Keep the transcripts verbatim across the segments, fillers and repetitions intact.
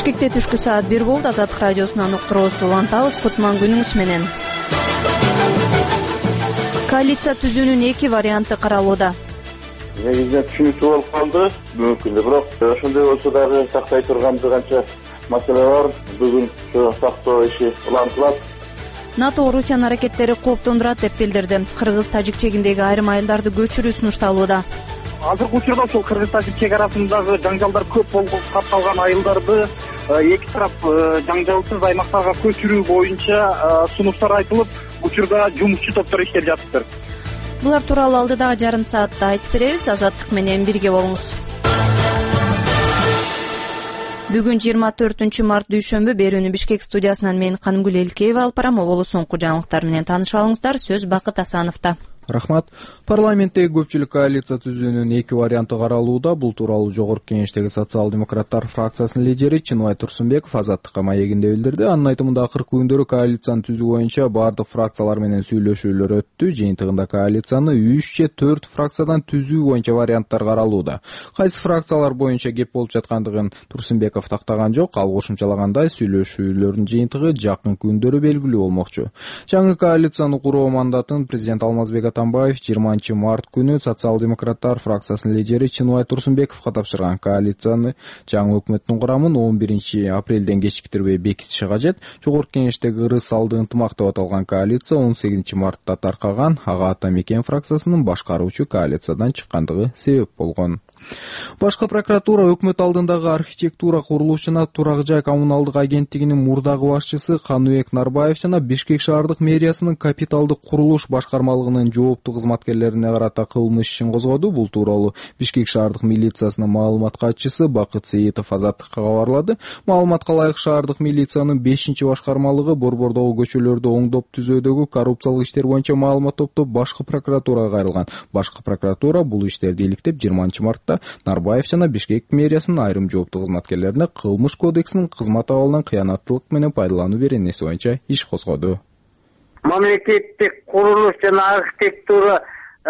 Бишкекте түшкү саат бир болду. Азаттык радиосунан уктуруубузду улантабыз. Кутман күнүңүз менен. Коалиция түзүүнүн эки варианты каралууда. Негизинен түшүнүктүү болуп калды бүгүнкү күндө, бирок ошондой болсо дагы тактай турган канча маселе бар. Бүгүн ошо тактоо иши улантылат. НАТО Орусиянын аракеттери кооптондурат деп билдирди. Кыргыз-тажик чегиндеги айрым айылдарды көчүрүү сунушталууда. Азыркы учурда ушул кыргыз-тажик чек арасындагы жаңжалдар көп болуп катталган айылдарды эки тарап жаңжалсыз аймактарга көчүрүү боюнча сунуштар айтылып, учурда жумушчу топтор иштеп жатыптыр. Булар тууралуу алдыдагы жарым саатта айтып беребиз. Азаттык менен бирге болуңуз. Бүгүн жыйырма төртүнчү март дүйшөмбү. Берүүнү Бишкек студиясынан мен Канымгүл Элкеева алып барам. Оболу соңку жаңылыктар менен тааныша алыңыздар. Сөз Бакыт Асановдо. Рахмат. Парламенттеги көпчүлүк коалиция түзүүнүн эки варианты каралууда. Бул тууралуу Жогорку Кеңештеги социал-демократтар фракциясынын лидери Чыныбай Турсунбеков Азаттыкка маегинде билдирди. Анын айтымында акыркы күндөрү коалицияны түзүү боюнча бардык фракциялар менен сүйлөшүүлөр өттү. Жыйынтыгында коалицияны үч же төрт фракциядан түзүү боюнча варианттар каралууда. Кайсы фракциялар боюнча кеп болуп жаткандыгын Турсунбеков тактаган жок. Ал кошумчалагандай, сүйлөшүүлөрдүн жыйынтыгы жакынкы күндөрү белгилүү болмокчу. Жаңы коалицияны куруу мандатын президент Алмазбек Атамбаев жыйырманчы март күнү социал-демократтар фракциясынын лидери Чыныбай Турсунбековго тапшырган. Коалицияны жаңы өкмөттүн курамын он биринчи апрелден кечиктирбей бекитиши кажет. Жогорку Кеңештеги ырыс салды ынтымак деп аталган коалиция он сегизинчи мартта таркаган. Ага Ата Мекен фракциясынын башкаруучу коалициядан чыккандыгы себеп болгон. Башкы прокуратура өкмөт алдындагы архитектура курулуш жана турак жай коммуналдык агенттигинин мурдагы башчысы Каныбек Нарбаев жана Бишкек шаардык мэриясынын капиталдык курулуш башкармалыгынын жооптуу кызматкерлерине карата кылмыш ишин козгоду. Бул тууралуу Бишкек шаардык милициясынын маалымат катчысы Бакыт Сейитов Азаттыкка кабарлады. Маалыматка ылайык шаардык милициянын бешинчи башкармалыгы борбордогу көчөлөрдү оңдоп түзөөдөгү коррупциялык иштер боюнча маалымат топтоп башкы прокуратурага кайрылган. Башкы прокуратура бул иштерди иликтеп жыйырманчы мартта Нарбаев жана Бишкек мэриясынын айрым жооптуу кызматкерлерине кылмыш кодексинин кызмат абалынан кыянаттылык менен пайдалануу беренеси боюнча иш козгоду. Мамлекеттик курулуш жана архитектура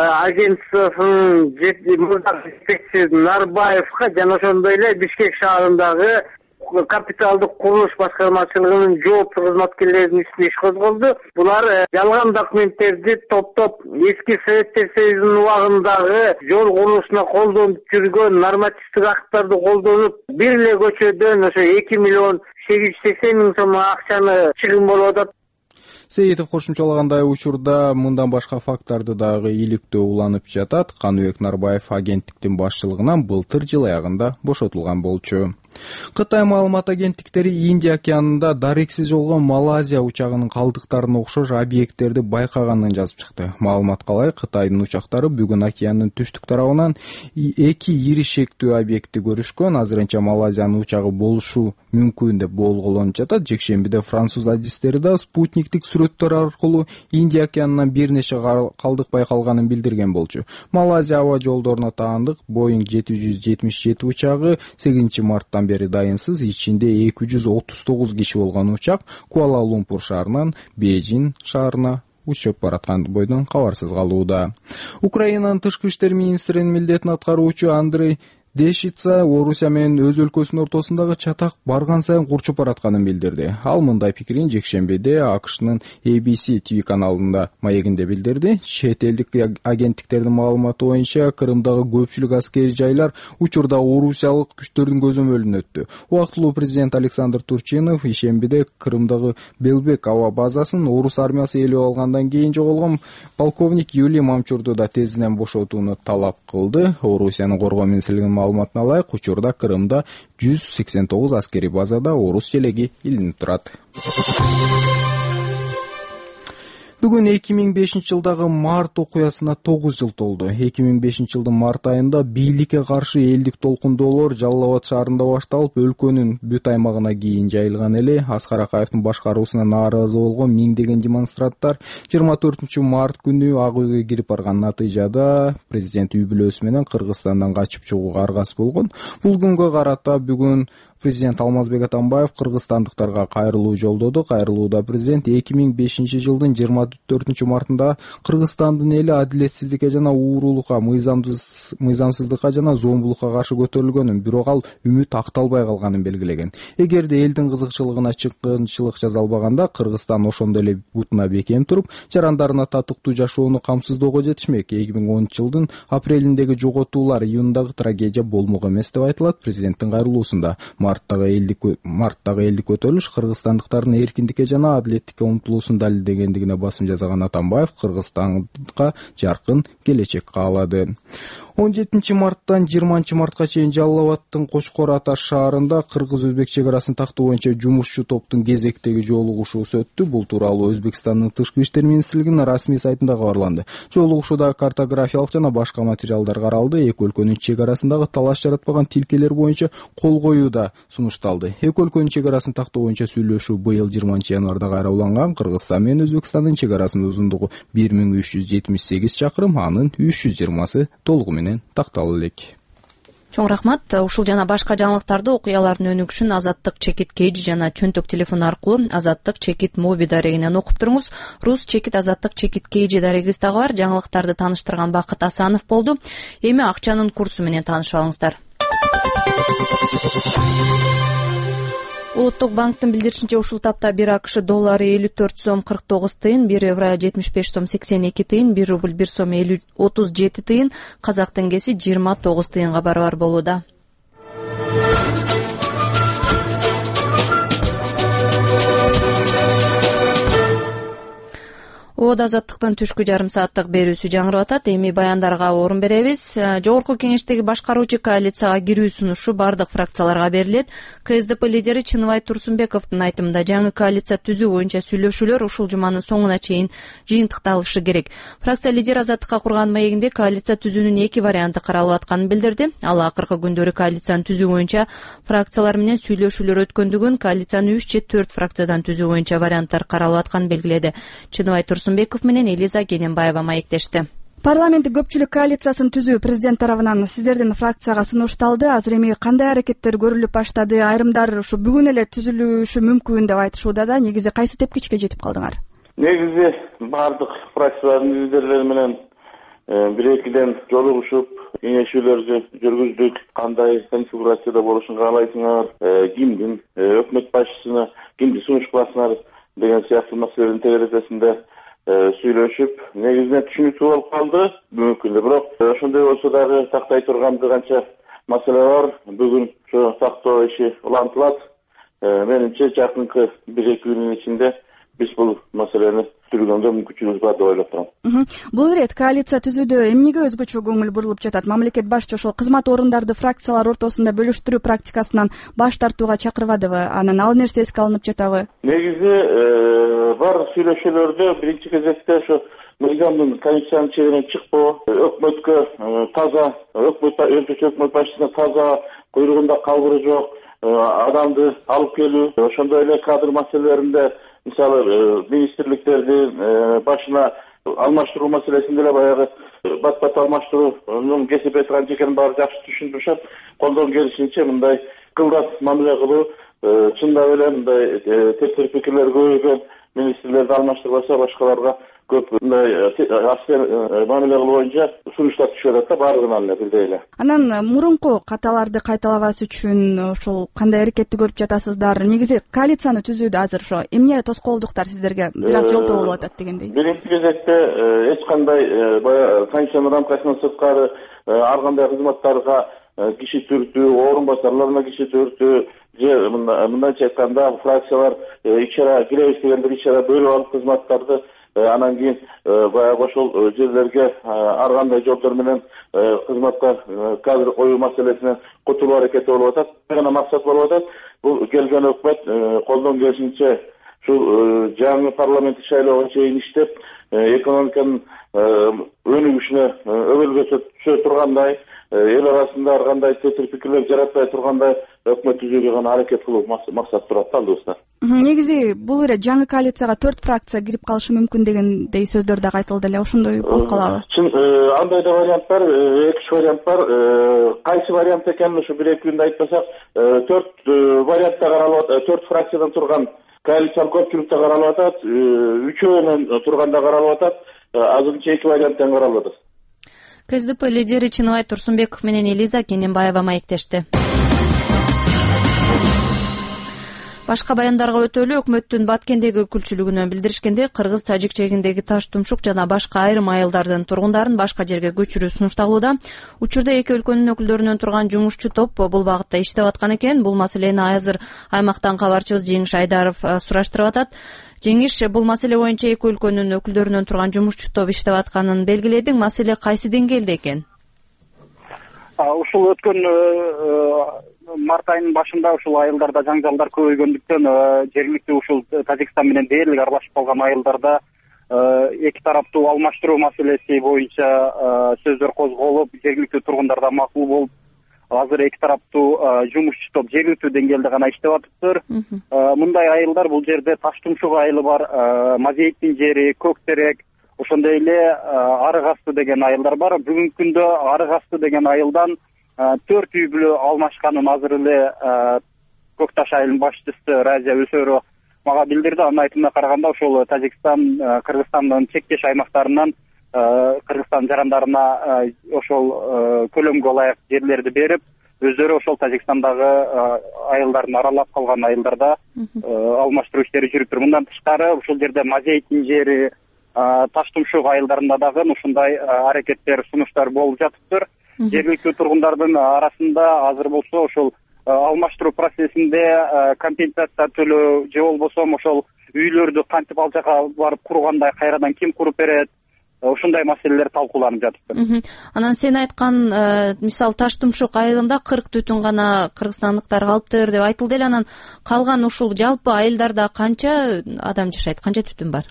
агенциясынын мурдагы жетекчиси Нарбаевга жана ошондой эле Бишкек шаарындагы капиталдык курулуш башкармачылыгынын жооптуу кызматкерлеринин үстүнө иш козголду. Булар жалган документтерди топтоп эски Советтер Союзунун убагындагы жол курулушуна колдонуп жүргөн нормативдик акттарды колдонуп, бир эле көчөдөн ошо эки миллион сегиз жүз сексен миң сом акчаны чыгым болуп атат. Сейитов кошумчалагандай, учурда мындан башка факттарды дагы иликтөө уланып жатат. Каныбек Нарбаев агенттиктин башчылыгынан былтыр жыл аягында бошотулган болчу. Кытай маалымат агенттиктери Индия океанында дарексиз жолгон Малайзия учагынын калдыктарына окшош объекттерди байкаганын жазып чыкты. Маалыматка ылайык, Кытайдын учактары бүгүн океандын түштүк тарабынан эки ири шектүү объектти көрүшкөн. Азырынча Малайзиянын учагы болушу мүмкүн деп болголонуп жатат. Жекшембиде француз адистери да спутниктик сүрөттөр аркылуу Индия океанынан бир нече калдык байкалганын билдирген болчу. Малайзия аба жолдоруна таандык Боинг жети жүз жетимиш жети учагы сегизинчи марттан бери дайынсыз, ичинде эки жүз отуз тогуз киши болгон учак Куала-Лумпур шаарынан Бейжин шаарына учуп бараткан бойдон кабарсыз калууда. Украинанын тышкы иштер министринин милдетин аткаруучу Андрей Дешица Орусия менен өз өлкөсүнүн ортосундагы чатак барган сайын курчуп баратканын билдирди. Ал мындай пикирин жекшембиде АКШнын A B C T V каналында маегинде билдирди. Чет элдик агенттиктердин маалыматы боюнча Крымдагы көпчүлүк аскерий жайлар учурда орусиялык күчтөрдүн көзөмөлүнө өттү. Убактылуу президент Александр Турчинов ишембиде Крымдагы Белбек аба базасын орус армиясы ээлеп алгандан кийин жоголгон полковник Юлий Мамчурду да тезинен бошотууну талап кылды. Орусиянын коргоо министрлигинин маалыматына ылайык, учурда Крымда жүз сексен тогуз аскерий базада орус желеги илинип турат. Бүгүн эки миң бешинчи жылдагы март окуясына тогуз жыл толду. эки миң бешинчи жылдын март айында бийликке каршы элдик толкундоолор Жалал Абад шаарында башталып, өлкөнүн бүт аймагына кийин жайылган эле. Аскар Акаевдин башкаруусуна нааразы болгон миңдеген демонстранттар жыйырма төртүнчү март күнү Ак үйгө кирип барган. Натыйжада президент үй бүлөсү менен Кыргызстандан качып чыгууга аргасыз болгон. Бул күнгө карата бүгүн Президент Алмазбек Атамбаев кыргызстандыктарга кайрылуу жолдоду. Кайрылууда президент эки миң бешинчи жылдын жыйырма төртүнчү мартында Кыргызстандын эли адилетсиздикке жана уурулукка, мыйзамсыздыкка жана зомбулукка каршы көтөрүлгөнүн, бирок ал үмүт акталбай калганын белгилеген. Эгерде элдин кызыкчылыгына чыккынчылык жазалбаганда, Кыргызстан ошондой эле бутуна бекем туруп, жарандарына татыктуу жашоону камсыздоого жетишмек. эки миң онунчу жылдын апрелиндеги жоготуулар июндагы трагедия болмок эмес деп айтылат президенттин кайрылуусунда. Марттагы элдик марттагы элдик көтөрүлүш кыргызстандыктардын эркиндикке жана адилеттикке умтулуусун далилдегендигине басым жасаган Атамбаев Кыргызстанга жаркын келечек каалады. он жетинчи марттан жыйырманчы мартка чейин Жалал Абадтын Кочкор Ата шаарында кыргыз-өзбек чек арасын тактоо боюнча жумушчу топтун кезектеги жолугушуусу өттү. Бул тууралуу Өзбекстандын тышкы иштер министрлигинин расмий сайтында кабарланды. Жолугушууда картографиялык жана башка материалдар каралды. Эки өлкөнүн чек арасындагы талаш жаратпаган тилкелер боюнча кол коюу да сунушталды. Эки өлкөнүн чек арасын тактоо боюнча сүйлөшүү быйыл жыйырманчы январда кайра Кыргызстан менен Өзбекстандын чек арасынын узундугу бир миң үч жүз жетимиш сегиз чакырым, анын үч жүз жыйырмасы толугу менен такталып элек. Чоң рахмат. Ушул жана башка жаңылыктарды, окуялардын өнүгүшүн Азаттык чекит кейджи жана чөнтөк телефон аркылуу Азаттык чекит моби дарегинен окуп туруңуз. Рус чекит Азаттык чекит кейджи дарегибиз дагы бар. Жаңылыктарды тааныштырган Бакыт Асанов болду. Эми акчанын курсу менен таанышып алыңыздар. Улуттук банктын билдиришинче, ушул тапта бир АКШ доллары элүү төрт сом кырк тогуз тыйын, бир евро жетимиш беш сом сексен эки тыйын, бир рубль бир сом отуз жети тыйын, казак теңгеси жыйырма тогуз тыйынга барабар болууда. Ода Азаттыктын түшкү жарым сааттык берүүсү жаңырып атат. Эми баяндарга орун беребиз. Жогорку кеңештеги башкаруучу коалицияга кирүү сунушу бардык фракцияларга берилет. КСДП лидери Чыныбай Турсунбековдун айтымында жаңы коалиция түзүү боюнча сүйлөшүүлөр ушул жуманын соңуна чейин жыйынтыкталышы керек. Фракция лидери Азаттыкка курган маегинде коалиция түзүүнүн эки варианты каралып атканын билдирди. Ал акыркы күндөрү коалицияны түзүү боюнча фракциялар менен сүйлөшүүлөр өткөндүгүн, коалицияны үч же төрт фракциядан түзүү боюнча варианттар каралып атканын белгиледи. Чыныбай Турсунбеков менен Элиза Кененбаева маектешти. Парламенттик көпчүлүк коалициясын түзүү президент тарабынан сиздердин фракцияга сунушталды. Азыр эми кандай аракеттер көрүлүп баштады? Айрымдар ушу бүгүн эле түзүлүшү мүмкүн деп айтышууда да. Негизи кайсы тепкичке жетип калдыңар? Негизи бардык фракциялардын лидерлери менен бир экиден жолугушуп, кеңешүүлөрдү жүргүздүк. Кандай конфигурацияда болушун каалайсыңар, кимдин өкмөт башчысына, кимди сунуш кыласыңар деген сыяктуу маселелердин тегересинде сүйлөшүп, негизинен түшүнүктүү болуп калды бүгүнкү күндө. Бирок ошондой болсо дагы тактай турган бир канча маселе бар. Бүгүн ошо тактоо иши улантылат. Менимче жакынкы бир эки күнүн ичинде биз бул маселени түзгөнгө мүмкүнчүлүгүбүз бар деп ойлоп турам. Бул ирет коалиция түзүүдө эмнеге өзгөчө көңүл бурулуп жатат? Мамлекет башчы ошол кызмат орундарды фракциялар ортосунда бөлүштүрүү практикасынан баш тартууга чакырбадыбы? Анан ал нерсе эске алынып жатабы? Негизи бар сүйлөшүүлөрдө биринчи кезекте ошо мыйзамдын конституциянын чегинен чыкпоо, өкмөткө таза, өкмөт өзгөчө өкмөт башчысына таза, куйругунда калбыры жок адамды алып келүү, ошондой эле кадр маселелеринде мисалы министрликтердин башына алмаштыруу маселесинде эле баягы бат-бат алмаштыруунун кесип турган экенин баары жакшы түшүндүрүшөт. Колдон келишинче мындай кылдат мамиле кылуу, чындап эле мындай тепсир пикирлер көбөйгөн министрлерди алмаштырбаса башкаларга көп мындай мамиле кылуу боюнча сунуштар түшүп атат да, баардыгынан эле бирдей эле. Анан мурунку каталарды кайталабас үчүн ошол кандай аракетти көрүп жатасыздар? Негизи коалицияны түзүүдө азыр ошо эмне тоскоолдуктар сиздерге бир аз жолтоо болуп атат дегендей? Биринчи кезекте эч кандай баягы конституциянын рамкасынан сырткары ар кандай кызматтарга киши түртүү, орун басарларына киши түртүү же мындайча айтканда фракциялар ичара киребиз дегендер ичара бөлүп алып кызматтарды анан кийин баягы ошол жерлерге ар кандай жолдор менен кызматка кадр коюу маселесинен кутулуу аракети болуп атат. Гана максат болуп атат. Бул келген өкмөт колдон келишинче ушул жаңы парламенттик шайлоого чейин иштеп экономиканын өнүгүшүнө өбөлгө түшө тургандай, эл арасында ар кандай тетир пикирлер жаратпай тургандай өкмөт түзүүгө гана аракет кылуу максат турат да алдыбызда. Негизи бул эле жаңы коалицияга төрт фракция кирип калышы мүмкүн дегендей сөздөр дагы айтылды эле. Ошондой болуп калабы? Чын андай да вариант бар, эки үч вариант бар. Кайсы вариант экенин ушу бир эки күндө айтпасак, төрт вариантта каралып атат, төрт фракциядан турган коалициялык көпчүлүктө каралып атат, үчөөнөн турганда каралып атат, азырынча эки варианттан каралып атат. КСДП лидери Чыныбай Турсунбеков менен Элиза Кененбаева маектешти. Башка баяндарга өтөлү өкмөттүн Баткендеги өкүлчүлүгүнө билдиришкенде, кыргыз-тажик чегиндеги Таш Тумшук жана башка айрым айылдардын тургундарын башка жерге көчүрүү сунушталууда. Учурда эки өлкөнүн өкүлдөрүнөн турган жумушчу топ бул багытта иштеп аткан экен. Бул маселени азыр аймактан кабарчыбыз Жеңиш Айдаров сураштырып атат. Жеңиш, бул маселе боюнча эки өлкөнүн өкүлдөрүнөн турган жумушчу топ иштеп атканын белгиледиң. Маселе кайсы деңгээлде экен? Ушул өткөн март айынын башында ушул айылдарда жаңжалдар көбөйгөндүктөн жергиликтүү ушул Тажикстан менен дээрлик аралашып калган айылдарда эки тараптуу алмаштыруу маселеси боюнча сөздөр козголуп, жергиликтүү тургундарда макул болуп, азыр эки тараптуу жумушчу топ жергиликтүү деңгээлде гана иштеп атыптыр. Мындай айылдар бул жерде Таш Тумшук айылы бар, Мазейиттин жери, Көктерек, ошондой эле Арык асты деген айылдар бар. Бүгүнкү күндө Арык асты деген айылдан төрт үй бүлө алмашканын азыр эле Көкташ айылынын башчысы Разия Өсөрова мага билдирди. Анын айтымына караганда, ошол Тажикстан, Кыргызстандын чектеш аймактарынан Кыргызстан жарандарына ошол көлөмгө ылайык жерлерди берип, өздөрү ошол Тажикстандагы айылдарын аралап калган айылдарда алмаштыруу иштери жүрүптүр. Мындан тышкары ушул жерде Мазейиттин жери, Таш Тумшук айылдарында дагы ушундай аракеттер, сунуштар болуп жатыптыр. Жергиликтүү тургундардын арасында азыр болсо ошол алмаштыруу процессинде компенсация төлөө же болбосо ошол үйлөрдү кантип ал жака барып кургандай, кайрадан ким куруп берет, ушундай маселелер талкууланып жатыптыр. Анан сен айткан, мисалы Таш Тумшук айылында кырк түтүн гана кыргызстандыктар калыптыр деп айтылды эле. Анан калган ушул жалпы айылдарда канча адам жашайт, канча түтүн бар?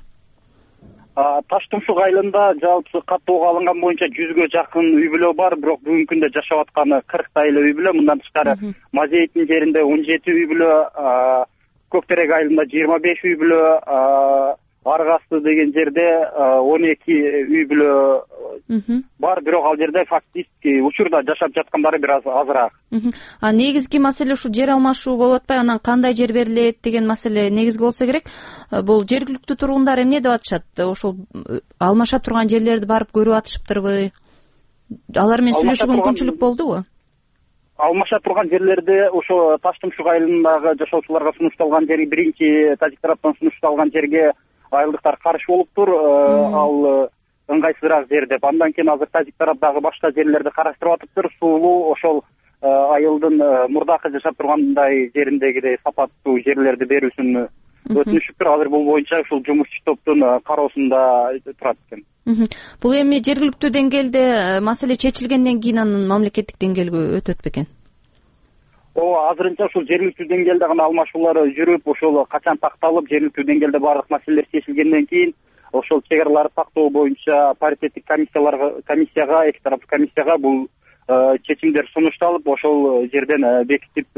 Таш Тумшук айылында жалпы каттоого алынган боюнча жүзгө жакын үй бүлө бар, бирок бүгүнкү күндө жашап атканы кырктай эле үй бүлө. Мындан тышкары Мазейиттин жеринде он жети үй бүлө, Көктерек айылында жыйырма беш үй бүлө, Арык асты деген жерде он эки үй бүлө бар, бирок ал жерде фактически учурда жашап жаткандары бир аз азыраак. А негизги маселе ушу жер алмашуу болуп атпайбы? Анан кандай жер берилет деген маселе негизги болсо керек. Бул жергиликтүү тургундар эмне деп атышат? Ошол алмаша турган жерлерди барып көрүп атышыптырбы? Алар менен сүйлөшүү мүмкүнчүлүк болдубу? Алмаша турган жерлерде ошо Таш Тумшук айылындагы жашоочуларга сунушталган жери, биринчи тажик тараптан сунушталган жерге айылдыктар каршы болуптур, ал ыңгайсызыраак жер деп. Андан кийин азыр тажик тараптагы башка жерлерди караштырып атыптыр. Суулуу ошол айылдын мурдакы жашап тургандай жериндегидей сапаттуу жерлерди берүүсүн өтүнүшүптүр. Азыр бул боюнча ушул жумушчу топтун кароосунда турат экен. Бул эми жергиликтүү деңгээлде маселе чечилгенден кийин анан мамлекеттик деңгээлге өтөт бекен? Ооба, азырынча ушул жергиликтүү деңгээлде гана алмашуулар жүрүп, ошол качан такталып, жергиликтүү деңгээлде бардык маселелер чечилгенден кийин ошол чек араларды тактоо боюнча паритеттик комиссияларга, комиссияга, эки тараптуу комиссияга бул чечимдер сунушталып, ошол жерден бекитип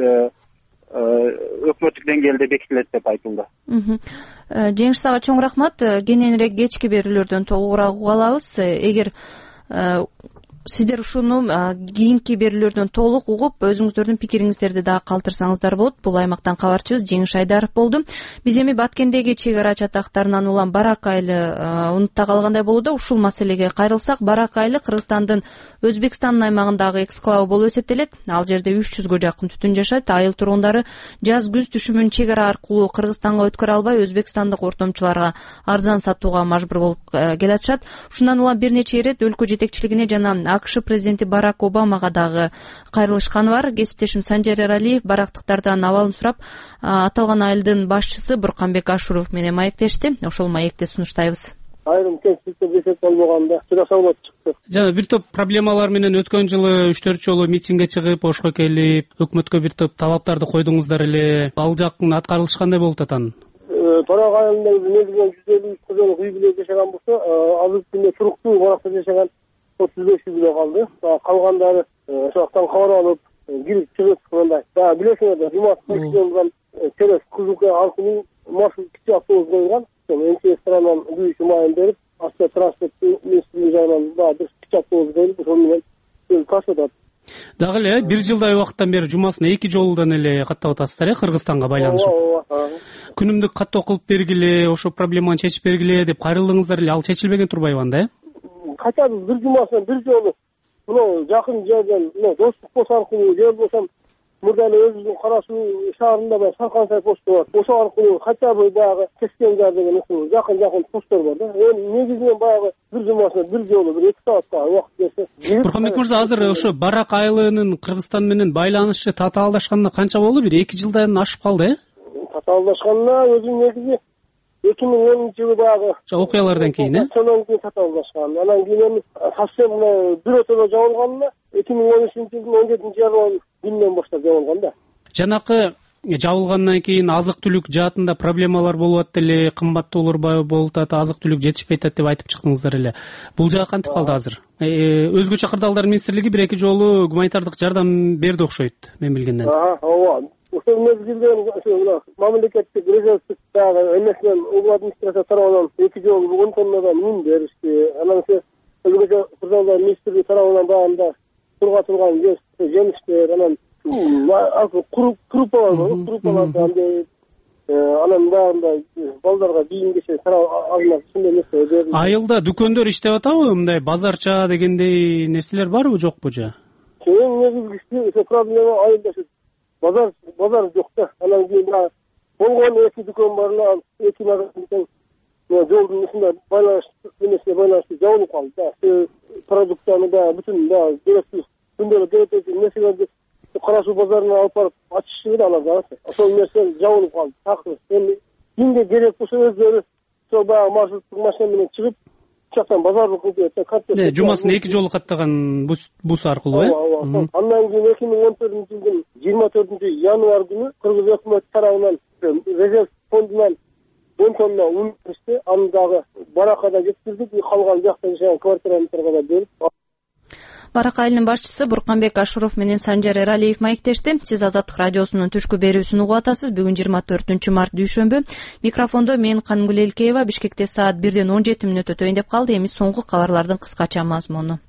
өкмөттүк деңгээлде бекитилет деп айтылды. Жеңиш, сага чоң рахмат. Кененирээк кечки берүүлөрдөн толугураак уга алабыз. Эгер сиздер ушуну кийинки берүүлөрдөн толук угуп, өзүңүздөрдүн пикириңиздерди дагы калтырсаңыздар болот. Бул аймактан кабарчыбыз Жеңиш Айдаров болду. Биз эми Баткендеги чек ара чатактарынан улам Барак айылы унутта калгандай болууда. Ушул маселеге кайрылсак, Барак айылы Кыргызстандын Өзбекстандын аймагындагы эксклавы болуп эсептелет. Ал жерде үч жүзгө жакын түтүн жашайт. Айыл тургундары жаз-күз түшүмүн чек ара аркылуу Кыргызстанга өткөрө албай, өзбекстандык ортомчуларга арзан сатууга мажбур болуп келатышат. Ушундан улам бир нече ирет өлкө жетекчилигине жана АКШ президенти Барак Обамага дагы кайрылышканы бар. Кесиптешим Санжар Эралиев барактыктардан абалын сурап, аталган айылдын башчысы Бурканбек Ашуров менен маектешти. Ошол маекти сунуштайбыз. Айрым кемчиликтер эсеп болбогонда жашоо болуп чыкты. Жана бир топ проблемалар менен өткөн жылы үч төрт жолу митингге чыгып, ошко келип, өкмөткө бир топ талаптарды койдуңуздар эле. Ал жактын аткарылышы кандай болуп атат анын? Тоrak айылында негизинен жүз элүү үч кызылык үй бүлө жашаган болсо, азыркы күндө туруктуу баракта жашаган отуз беш үй бүлө калды. Калгандары ошол жактан кабар алып кирип чыгып мындай. Баягы билесиңер, жумадан терес кызылка аркылуу машин кичи автобус коюлган. МЧС тарабынан büyük майын берип, Асты транспорт министрлиги жагынан дагы бир кичи автобус коюлуп, ошол менен ташытат. Дагы эле бир жылдай убакыттан бери жумасына эки жолудан эле каттап атасыздар, э, Кыргызстанга байланышып. Күнүмдүк каттоо кылып бергиле, ошо проблеманы чечип бергиле деп кайрылдыңыздар эле, ал чечилбеген турбайбы анда, э? Кача бир жумасына бир жолу мына жакын жерден, мына Достук пост аркылуу же болбосо мурда эле өзүбүздүн Кара Суу шаарында бар Саркансай посту бар. Ошол аркылуу кача бир баягы Кескенжар деген ушул жакын-жакын посттор бар да. Эми негизинен баягы бир жумасына бир жолу бир эки саатка убакыт берсе. Бурканбек мырза, азыр ошо Барак айылынын Кыргызстан менен байланышы татаалдашканына канча болду? Бир эки жылдан ашып калды, э? Татаалдашканына өзүнүн негизи эки миң онунчу жылы баягы окуялардан кийин, э? Сонун кийин татаалдашкан. Анан кийин эми совсем бир отодо жабылганына эки миң он үчүнчү жылдын он жетинчи январь күнүнөн баштап жабылган да. Жанакы жабылгандан кийин азык-түлүк жаатында проблемалар болуп атты эле, кымбаттуулар болуп атат, азык-түлүк жетишпей атат деп айтып чыктыңыздар эле. Бул жагы кантип калды азыр? Өзгөчө кырдаалдар министрлиги бир эки жолу гуманитардык жардам берди окшойт, мен билгенден. Ооба. Ошол мезгилден ошо мамлекеттик резервдик дагы эмесинен ул администрация тарабынан эки жолу он тоннадан мун беришти. Анан өзгөчө кырдаалдар министрлиги тарабынан баягында турга турган жемиштер, анан крупалар бар, крупаларды андай анан баягында балдарга кийим кечек алынат ушундай нерсе берди. Айылда дүкөндөр иштеп атабы? Мындай базарча дегендей нерселер барбы, жокпу жа? Эң негизгиси проблема айылда базар базар жок да. Анан кийин дагы болгон эки дүкөн бар эле, эки магазин жолдун ушундай байланыш эмесине байланыштуу жабылып калды да. Продуктаны да бүтүн да керектүү күндөлүк керектүү нерселерди Кара Суу базарына алып барып ачышты да алар да. Ошол нерсе жабылып калды. Такыр эми кимге керек болсо өздөрү ошол баягы маршруттук машина менен чыгып жактан базарды кылып берет. Жумасына эки жолу каттаган бус аркылуу, э? Ооба. Андан кийин эки миң он төртүнчү жылдын жыйырма төртүнчү январь күнү Кыргыз өкмөтү тарабынан резерв фондунан он тонна un беришти. Аны дагы Баракада жеткирдик, калган жакта жашаган квартиранттарга да берип. Барак айылынын башчысы Бурканбек Ашуров менен Санжар Эралиев маектешти. Сиз Азаттык радиосунун түшкү берүүсүн угуп атасыз. Бүгүн жыйырма төртүнчү март дүйшөмбү. Микрофондо мен Канымгүл Элкеева. Бишкекте саат бирден он жети мүнөт өтөйүн деп калды. Эми соңку кабарлардын кыскача мазмуну.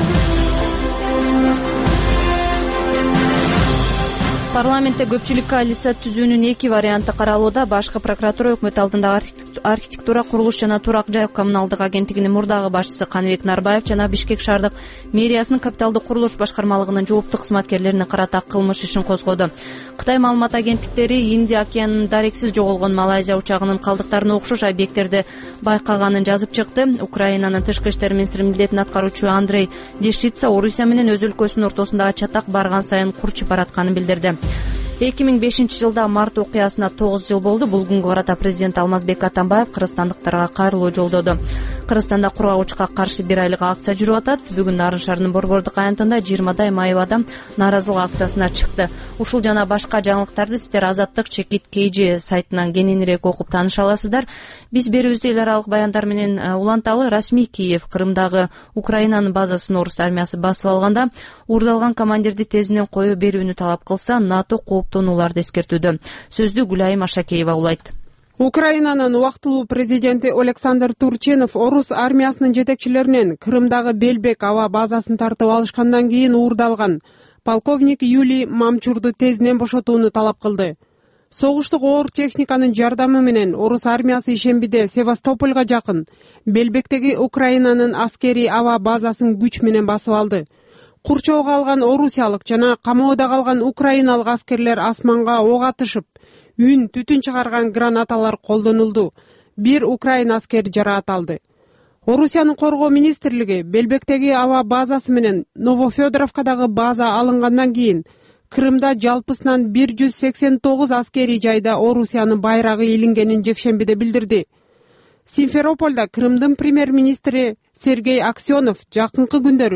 Парламентте көпчүлүк коалиция түзүүнүн эки варианты каралууда. Башкы прокуратура өкмөт алдындагы архитектура, курулуш жана турак жай коммуналдык агенттигинин мурдагы башчысы Каныбек Нарбаев жана Бишкек шаардык мэриясынын капиталдык курулуш башкармалыгынын жооптуу кызматкерлерине карата кылмыш ишин козгоду. Кытай маалымат агенттиктери Индия океанынын дарексиз жоголгон Малайзия учагынын калдыктарына окшош объекттерди байкаганын жазып чыкты. Украинанын тышкы иштер министри милдетин аткаруучу Андрей Дешица Орусия менен өз өлкөсүнүн ортосундагы чатак барган сайын курчуп баратканын билдирди. эки миң бешинчи жылда март окуясына тогуз жыл болду. Бул күнгө карата президент Алмазбек Атамбаев кыргызстандыктарга кайрылуу жолдоду. Кыргызстанда кургагучка каршы бир айлык акция жүрүп атат. Бүгүн Нарын шаарынын Борбордук аянтында жыйырмадай майып адам нааразылык акциясына чыкты. Ушул жана башка жаңылыктарды сиздер Азаттык чекит kg сайтынан кененирээк окуп тааныша аласыздар. Биз берүүбүздү эл аралык баяндар менен уланталы. Расмий Киев Крымдагы Украинанын базасын орус армиясы басып алганда уурдалган командирди тезинен коюу берүүнү талап кылса, НАТО кооптонууларды эскертүүдө. Сөздү Гүлайым Ашакеева улайт. Украинанын убактылуу президенти Александр Турчинов орус армиясынын жетекчилеринен Крымдагы Белбек аба базасын тартып алышкандан кийин уурдалган полковник Юлий Мамчурду тезинен бошотууну талап кылды. Согуштук оор техниканын жардамы менен орус армиясы ишембиде Севастопольго жакын Белбектеги Украинанын аскери аба базасын күч менен басып алды. Курчоого алган орусиялык жана камоодо калган украиналык аскерлер асманга ок атышып, үн түтүн чыгарган гранаталар колдонулду. Бир украин аскер жараат алды. Орусиянын коргоо министрлиги Белбектеги аба базасы менен Новофедоровкадагы база алынгандан кийин Крымда жалпысынан бир жүз сексен тогуз аскери жайда Орусиянын байрагы илингенин жекшембиде билдирди. Симферопольда Крымдын премьер-министри Сергей Аксенов жакынкы күндөрү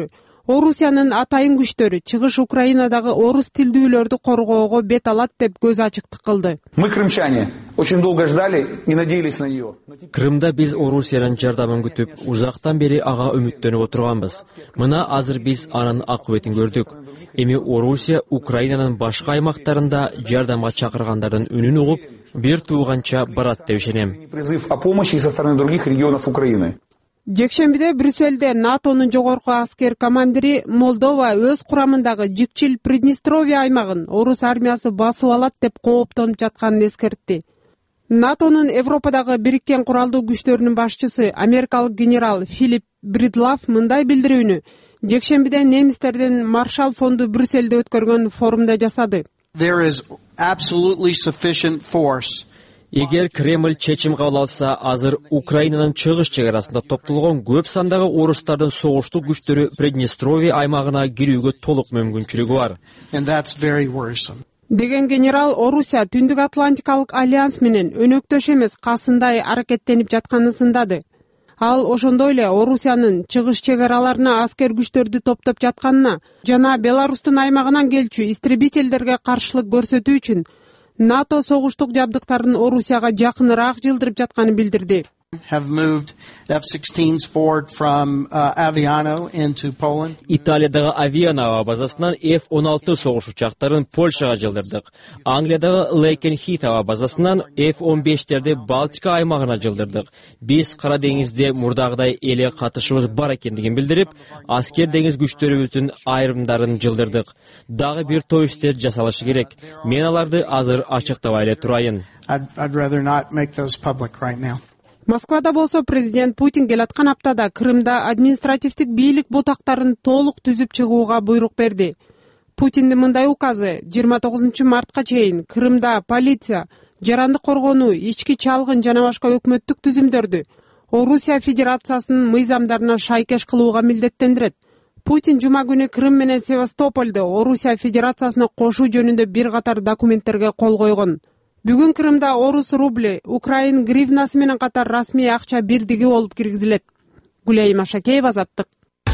Орусиянын атайын күчтөрү чыгыш Украинадагы орус тилдүүлөрдү коргоого бет алат деп көз ачыктык кылды. Мы, крымчане, очень долго ждали и надеялись на нее. Крымда биз Орусиянын жардамын күтүп, узактан бери ага үмүттөнүп отурганбыз. Мына азыр биз анын акыбетін көрдүк. Эми Орусия Украинанын башка аймактарында жардамга чакыргандардын үнүн угуп, бир тууганча барат деп ишенем. Призыв о помощи со стороны других регионов Украины. Жекшембиде Брюссельде НАТОнун жогорку аскер командири Молдова өз курамындагы жикчил Приднестровье аймагын орус армиясы басып алат деп кооптонуп жатканын эскертти. НАТОнун Европадагы бириккен куралдуу күчтөрүнүн башчысы америкалык генерал Филипп Бридлав мындай билдирүүнү жекшембиде немистердин Маршалл фонду Брюссельде өткөргөн форумда жасады. There is absolutely sufficient force. Эгер Кремль чечим кабыл алса, азыр Украинанын чыгыш чек арасында топтолгон көп сандагы орустардын согуштук күчтөрү Приднестровье аймагына кирүүгө толук мүмкүнчүлүгү бар. And that's very worrisome. Деген генерал Орусия Түндүк Атлантикалык альянс менен өнөктөш эмес касындай аракеттенип жатканын сындады. Ал ошондой эле Орусиянын чыгыш чек араларына аскер күчтөрдү топтоп жатканына жана Беларустун аймагынан келчү истребительдерге каршылык көрсөтүү үчүн НАТО согуштук жабдыктарын Орусияга жакыныраак жылдырып жатканын билдирди. Have moved F sixteens forward from uh, Aviano into Poland. Италиядагы Авиано аба базасынан F он алты согуш учактарын Польшага жылдырдык. Англиядагы Лейкенхит аба базасынан F он бештерди Балтика аймагына жылдырдык. Биз Кара деңизде мурдагыдай эле катышыбыз бар экендигин билдирип, аскер деңиз күчтөрүбүздүн айрымдарын жылдырдык. Дагы бир той иштер жасалышы керек. Мен аларды азыр ачыктабай эле турайын. I'd, I'd rather not make those public right now. Москвада болсо президент Путин келаткан аптада Крымда административдик бийлик бутактарын толук түзүп чыгууга буйрук берди. Путиндин мындай указы жыйырма тогузунчу мартка чейин Крымда полиция, жарандык коргонуу, ички чалгын жана башка өкмөттүк түзүмдөрдү Орусия Федерациясынын мыйзамдарына шайкеш кылууга милдеттендирет. Путин жума күнү Крым менен Севастопольдо Орусия Федерациясына кошуу жөнүндө бир катар документтерге кол койгон. Бүгүн Крымда орус рубли, Украин гривнасы менен катар расмий акча бирдиги болуп киргизилет. Гүлайым Ашакеева, Азаттык.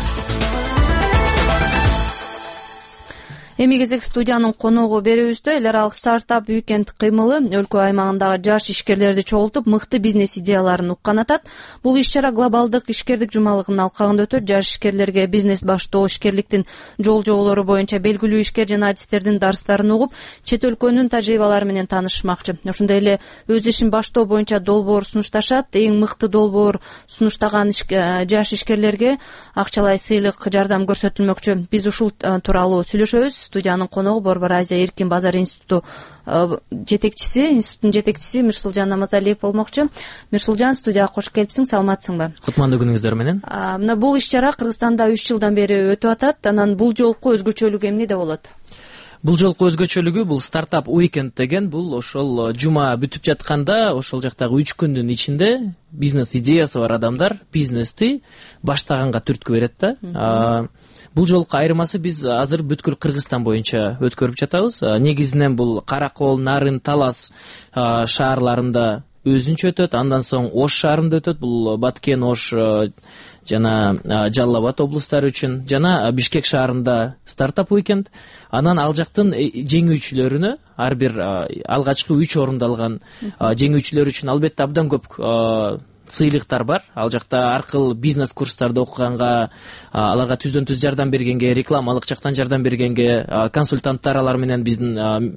Эми кезек студиянын коногу берүүбүздө эл аралык стартап Weekend кыймылы өлкө аймагындагы жаш ишкерлерди чогултуп, мыкты бизнес идеяларын уккан атат. Бул иш-чара глобалдык ишкердик жумалыгынын алкагында өтөт. Жаш ишкерлерге бизнес баштоо, ишкерликтин жол жоболору боюнча белгилүү ишкер жана адистердин дарстарын угуп, чет өлкөнүн тажрыйбалары менен таанышмакчы. Ошондой эле өз ишин баштоо боюнча долбоор сунушташат. Эң мыкты долбоор сунуштаган жаш ишкерлерге акчалай сыйлык, жардам көрсөтүлмөкчү. Биз ушул тууралуу сүйлөшөбүз. Студиянын коногу Борбор Азия эркин базар институту жетекчиси, институттун жетекчиси Мирсулжан Намазалиев болмокчу. Мирсулжан, студияга кош келипсиң, саламатсыңбы? Кутмандуу күнүңүздөр менен. Мына бул иш-чара Кыргызстанда үч жылдан бери өтүп атат. Анан бул жолку өзгөчөлүгү эмнеде болот? Бул жолку өзгөчөлүгү бул стартап Weekend деген, бул ошол жума бүтүп жатканда, ошол жактагы үч күндүн ичинде бизнес идеясы бар адамдар бизнести баштаганга түрткү берет да. Бул жолку айырмасы биз азыр бүткүл Кыргызстан боюнча өткөрүп жатабыз. Негизинен бул Каракол, Нарын, Талас шаарларында өзүнчө өтөт, андан соң Ош шаарында өтөт. Бул Баткен, Ош жана Жалал Абад облустары үчүн, жана Бишкек шаарында стартап Weekend. Анан ал жактын жеңүүчүлөрүнө ар бир алгачкы үч орунду алган жеңүүчүлөр үчүн албетте абдан көп сыйлыктар бар. Ал жакта аркылуу бизнес курстарды окуганга, аларга түздөн түз жардам бергенге, рекламалык жактан жардам бергенге, консультанттар алар менен биздин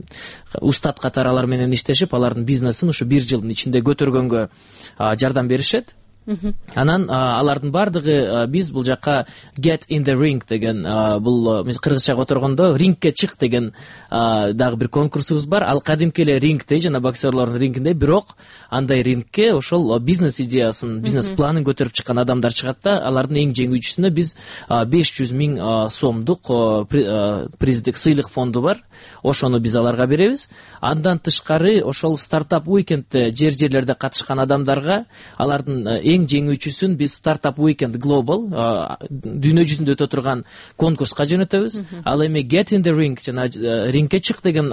устат катары алар менен иштешип, алардын бизнесин ушу бир жылдын ичинде көтөргөнгө жардам беришет. Анан алардын бардыгы биз бул жакка get in the ring деген, бул кыргызчага отургондо рингке чык деген дагы бир конкурсубуз бар. Ал кадимки эле рингдей, жана боксерлордун рингиндей, бирок андай рингке ошол бизнес идеясын, бизнес планын көтөрүп чыккан адамдар чыгат да, алардын эң жеңүүчүсүнө биз беш жүз миң сомдук приздик сыйлык фонду бар. Ошону биз аларга беребиз. Андан тышкары ошол стартап Weekend'те жер жерлерде катышкан адамдарга алардын эң жеңүүчүсүн биз Startup Weekend Global дүйнө жүзүндө өтө турган конкурска жөнөтөбүз. Ал эми Get in the Ring жана рингке чык деген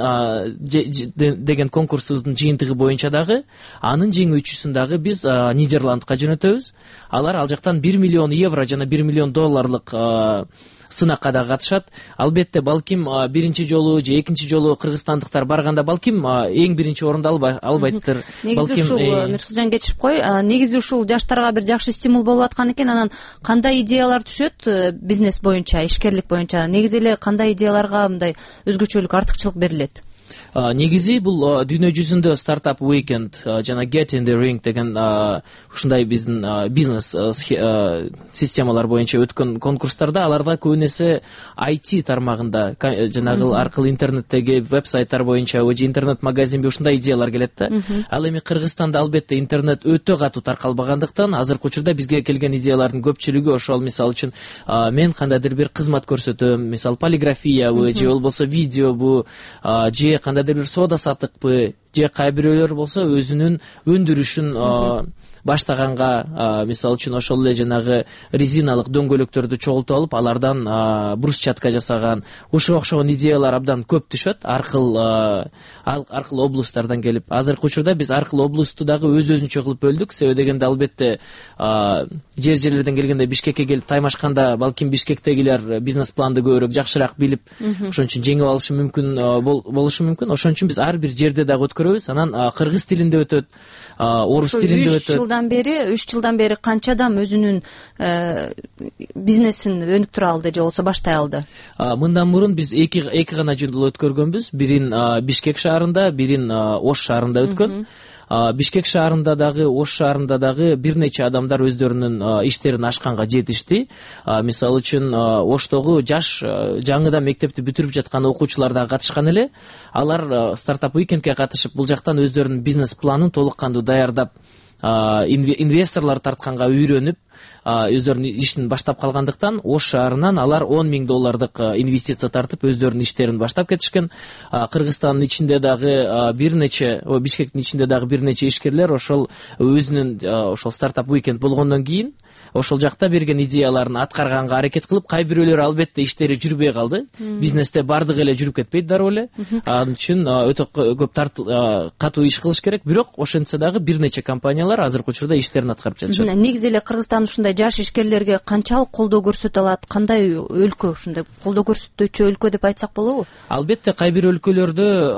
деген конкурсубуздун жыйынтыгы боюнча дагы анын жеңүүчүсүн дагы биз Нидерландка жөнөтөбүз. Алар ал жактан бир миллион евро жана бир миллион долларлык сынакка да катышат. Албетте балким биринчи жолу же экинчи жолу кыргызстандыктар барганда балким эң биринчи орунду албайттыр. Негизи ушул Мирсулжан кечирип кой, негизи ушул жаштарга бир жакшы стимул болуп аткан экен. Анан кандай идеялар түшөт бизнес боюнча, ишкерлик боюнча? Негизи эле кандай идеяларга мындай өзгөчөлүк, артыкчылык берилет? Негизи бул дүйнө жүзүндө стартап weekend жана get in the ring деген ушундай биздин бизнес системалар боюнча өткөн конкурстарда аларда көбүнесе ай ти тармагында жанагы аркылуу интернеттеги вебсайттар боюнча же интернет магазинби ушундай идеялар келет да. Ал эми Кыргызстанда албетте интернет өтө катуу таркалбагандыктан азыркы учурда бизге келген идеялардын көпчүлүгү ошол, мисалы үчүн мен кандайдыр бир кызмат көрсөтөм, мисалы полиграфиябы же болбосо видеобу же кандайдыр бир соода саттыкпы, же кай бирөөлөр болсо өзүнүн өндүрүшүн баштаганга, мисалы үчүн ошол эле жанагы резиналык дөңгөлөктөрдү чогултуп алып, алардан брусчатка жасаган, ушуга окшогон идеялар абдан көп түшөт аркыл аркылуу облустардан келип. Азыркы учурда биз аркылуу облусту дагы өз өзүнчө кылып бөлдүк. Себеби дегенде албетте жер жерлерден келгенде Бишкекке келип таймашканда балким Бишкектегилер бизнес планды көбүрөөк жакшыраак билип, ошон үчүн жеңип алышы мүмкүн болушу мүмкүн. Ошон үчүн биз ар бир жерде дагы өткөрөбүз. Анан кыргыз тилинде өтөт, орус тилинде өтөт. үч жылдан бери үч жылдан бери канча адам өзүнүн бизнесин өнүктүрө алды же болбосо баштай алды? Мындан мурун биз эки эки гана жолу өткөргөнбүз. Бирин Бишкек шаарында, бирин Ош шаарында өткөн. Бишкек шаарында дагы, Ош шаарында дагы бир нече адамдар өздөрүнүн иштерин ачканга жетишти. Мисалы үчүн Оштогу жаш жаңыдан мектепти бүтүрүп жаткан окуучулар дагы катышкан эле. Алар стартап уикендке катышып, бул жактан өздөрүнүн бизнес планын толук кандуу даярдап, инвесторлор тартканга үйрөнүп, өздөрүнүн ишин баштап калгандыктан Ош шаарынан алар он миң доллардык инвестиция тартып өздөрүнүн иштерин баштап кетишкен. Кыргызстандын ичинде дагы бир нече, Бишкектин ичинде дагы бир нече ишкерлер ошол өзүнүн ошол стартап уикенд болгондон кийин ошол жакта берген идеяларын аткарганга аракет кылып, кай бирөөлөр албетте иштери жүрбөй калды. Бизнесте бардыгы эле жүрүп кетпейт дароо эле. Ал үчүн өтө көп катуу иш кылыш керек. Бирок ошентсе дагы бир нече компаниялар азыркы учурда иштерин аткарып жатышат. Негизи эле Кыргызстан ушундай жаш ишкерлерге канчалык колдоо көрсөтө алат? Кандай өлкө ушундай колдоо көрсөтүүчү өлкө деп айтсак болобу? Албетте кай бир өлкөлөрдө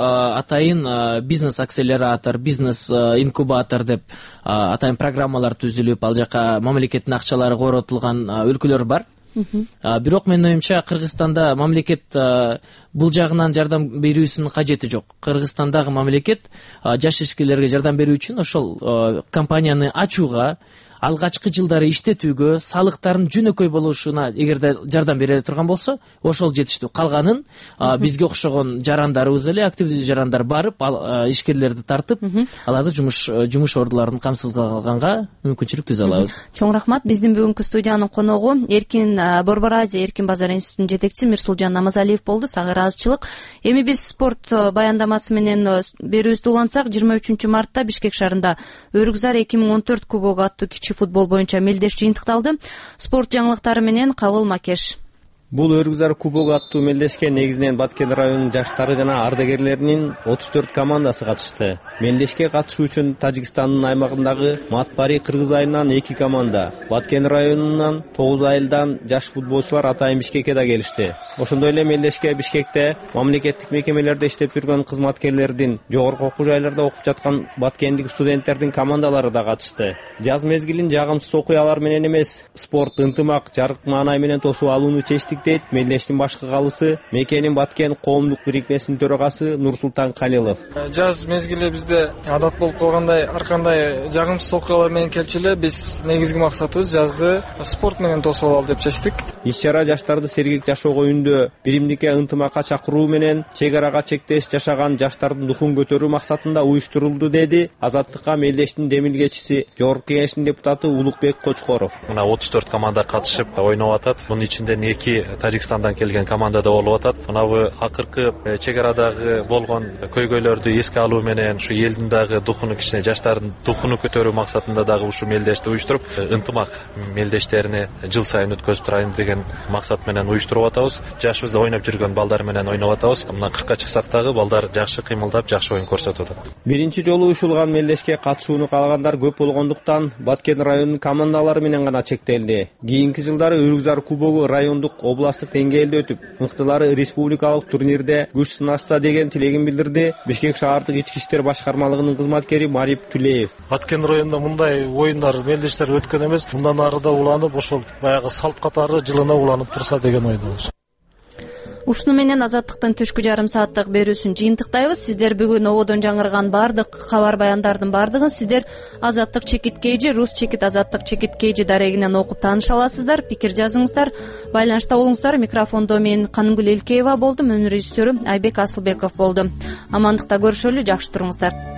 атайын бизнес акселератор, бизнес инкубатор деп атайын программалар түзүлүп, ал жака мамлекеттин акчалары коротулган өлкөлөр бар. Бирок менин оюмча Кыргызстанда мамлекет бул жагынан жардам берүүсүнүн кажети жок. Кыргызстандагы мамлекет жаш ишкерлерге жардам берүү үчүн ошол компанияны ачууга, алгачкы жылдары иштетүүгө, салыктардын жөнөкөй болушуна эгерде жардам бере турган болсо, ошол жетиштүү. Калганын бизге окшогон жарандарыбыз эле, активдүү жарандар барып, ишкерлерди тартып, аларды жумуш жумуш ордуларын камсыз кылганга мүмкүнчүлүк түзө алабыз. Чоң рахмат. Биздин бүгүнкү студиянын коногу Эркин Борбор Азия Эркин базар институтунун жетекчиси Мирсулжан Намазалиев болду. Сага ыраазычылык. Эми биз спорт баяндамасы менен берүүбүздү улантсак, жыйырма үчүнчү мартта Бишкек шаарында Өрүкзар эки миң он төрт кубогу аттуу кичи футбол боюнча мелдеш жыйынтыкталды. Спорт жаңылыктары менен Кабыл Макеш. Бул Өрүкзар кубогу аттуу мелдешке негизинен Баткен районунун жаштары жана ардагерлеринин отуз төрт командасы катышты. Мелдешке катышуу үчүн Тажикстандын аймагындагы Матбари Кыргыз айылынан эки команда, Баткен районунан тогуз айылдан жаш футболчулар атайын Бишкекке да келишти. Ошондой эле мелдешке Бишкекте мамлекеттик мекемелерде иштеп жүргөн кызматкерлердин, жогорку окуу жайларда окуп жаткан баткендик студенттердин командалары да катышты. Жаз мезгилин жагымсыз окуялар менен эмес, спорт, ынтымак, жарык маанай менен тосуп алууну чечтик дейт мелдештин башкы калысы, мекенин Баткен коомдук бирикмесинин төрагасы Нурсултан Калилов. Жаз мезгили бизде адат болуп калгандай ар кандай жагымсыз окуялар менен келчү эле биз негизги максатыбыз жазды спорт менен тосуп алалы деп чечтик. Иш-чара жаштарды сергек жашоого үндөө, биримдикке, ынтымакка чакыруу менен чек арага чектеш жашаган жаштардын духун көтөрүү максатында уюштурулду, деди Азаттыкка мелдештин демилгечиси, жогорку кеңештин депутаты Улукбек Кочкоров. Мына отуз төрт команда катышып ойноп атат. Мунун ичинде эки Тажикстандан келген команда да болуп атат. Мынабы акыркы чек арадагы болгон көйгөйлөрдү эске алуу менен ушу элдин дагы духуну, кичине жаштардын духуну көтөрүү максатында дагы ушу мелдешти уюштуруп, ынтымак мелдештерине жыл сайын өткөзүп турайын деген максат менен уюштуруп атабыз. Жашыбызда ойноп жүргөн балдар менен ойноп атабыз. Мына кыркка чыксак дагы балдар жакшы кыймылдап, жакшы оюн көрсөтүп атат. Биринчи жолу уюшулган мелдешке катышууну каалагандар көп болгондуктан Баткен районунун командалары менен гана чектелди. Кийинки жылдары Өрүкзар кубогу райондук областтык деңгээлде өтүп, мыктылары республикалык турнирде күч сынашса деген тилегин билдирди Бишкек шаардык ички иштер башкармалыгынын кызматкери Марип Түлеев. Баткен районунда мындай оюндар, мелдештер өткөн эмес, мындан ары да уланып, ошол баягы салт катары жылына уланып турса деген ойдобуз. Ушуну менен Азаттыктын түшкү жарым сааттык берүүсүн жыйынтыктайбыз. Сиздер бүгүн ободон жаңырган баардык кабар баяндардын баардыгын сиздер Азаттык чекит кейжи, Рус чекит Азаттык чекит кейжи дарегинен окуп тааныша аласыздар. Пикир жазыңыздар, байланышта болуңуздар. Микрофондо мен Канымгүл Элкеева болдум, өнөр режиссерү Айбек Асылбеков болду. Амандыкта көрүшөлү, жакшы туруңуздар.